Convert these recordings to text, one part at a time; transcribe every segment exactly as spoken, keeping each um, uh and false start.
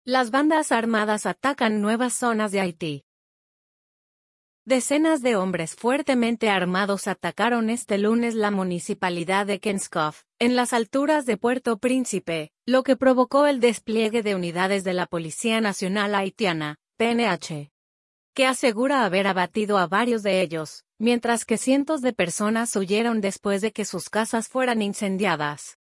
Las bandas armadas atacan nuevas zonas de Haití. Decenas de hombres fuertemente armados atacaron este lunes la municipalidad de Kenskof, en las alturas de Puerto Príncipe, lo que provocó el despliegue de unidades de la Policía Nacional Haitiana, P N H, que asegura haber abatido a varios de ellos, mientras que cientos de personas huyeron después de que sus casas fueran incendiadas.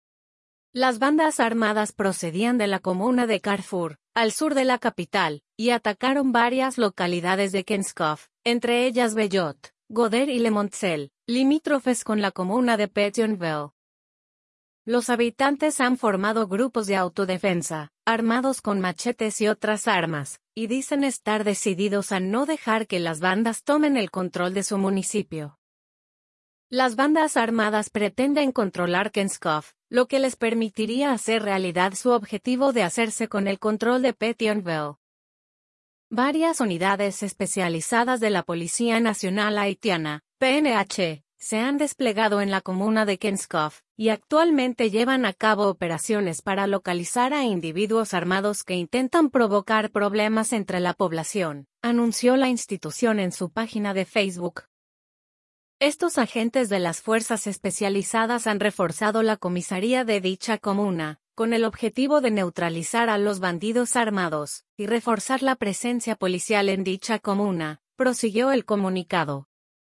Las bandas armadas procedían de la comuna de Carrefour, al sur de la capital, y atacaron varias localidades de Kenskof, entre ellas Bellot, Goder y Le Montcel, limítrofes con la comuna de Pétionville. Los habitantes han formado grupos de autodefensa, armados con machetes y otras armas, y dicen estar decididos a no dejar que las bandas tomen el control de su municipio. Las bandas armadas pretenden controlar Kenskof, lo que les permitiría hacer realidad su objetivo de hacerse con el control de Pétionville. Varias unidades especializadas de la Policía Nacional Haitiana, P N H, se han desplegado en la comuna de Kenskof, y actualmente llevan a cabo operaciones para localizar a individuos armados que intentan provocar problemas entre la población, anunció la institución en su página de Facebook. Estos agentes de las fuerzas especializadas han reforzado la comisaría de dicha comuna, con el objetivo de neutralizar a los bandidos armados, y reforzar la presencia policial en dicha comuna, prosiguió el comunicado.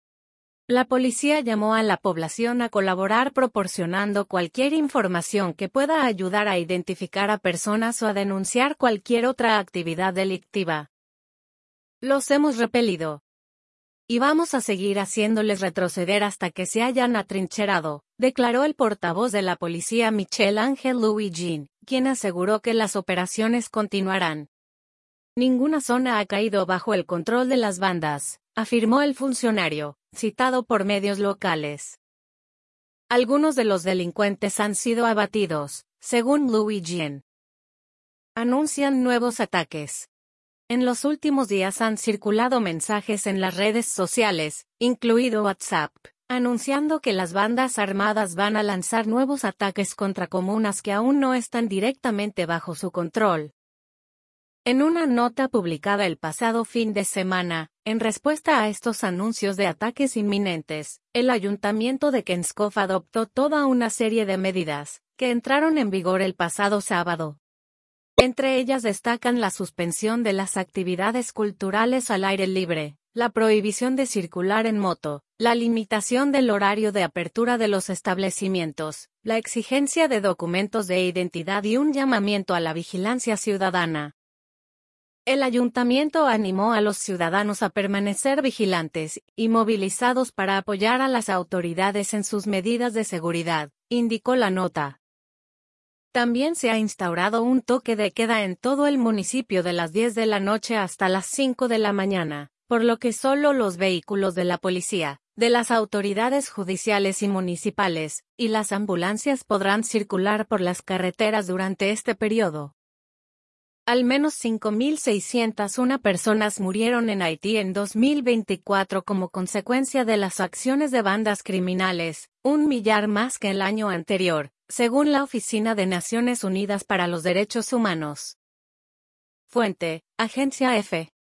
La policía llamó a la población a colaborar proporcionando cualquier información que pueda ayudar a identificar a personas o a denunciar cualquier otra actividad delictiva. Los hemos repelido. Y vamos a seguir haciéndoles retroceder hasta que se hayan atrincherado, declaró el portavoz de la policía Michel Ángel Louis Jean, quien aseguró que las operaciones continuarán. Ninguna zona ha caído bajo el control de las bandas, afirmó el funcionario, citado por medios locales. Algunos de los delincuentes han sido abatidos, según Louis Jean. Anuncian nuevos ataques. En los últimos días han circulado mensajes en las redes sociales, incluido WhatsApp, anunciando que las bandas armadas van a lanzar nuevos ataques contra comunas que aún no están directamente bajo su control. En una nota publicada el pasado fin de semana, en respuesta a estos anuncios de ataques inminentes, el Ayuntamiento de Kenskof adoptó toda una serie de medidas, que entraron en vigor el pasado sábado. Entre ellas destacan la suspensión de las actividades culturales al aire libre, la prohibición de circular en moto, la limitación del horario de apertura de los establecimientos, la exigencia de documentos de identidad y un llamamiento a la vigilancia ciudadana. El ayuntamiento animó a los ciudadanos a permanecer vigilantes y movilizados para apoyar a las autoridades en sus medidas de seguridad, indicó la nota. También se ha instaurado un toque de queda en todo el municipio de las diez de la noche hasta las cinco de la mañana, por lo que solo los vehículos de la policía, de las autoridades judiciales y municipales, y las ambulancias podrán circular por las carreteras durante este periodo. Al menos cinco mil seiscientas una personas murieron en Haití en dos mil veinticuatro como consecuencia de las acciones de bandas criminales, un millar más que el año anterior, según la Oficina de Naciones Unidas para los Derechos Humanos. Fuente: Agencia F.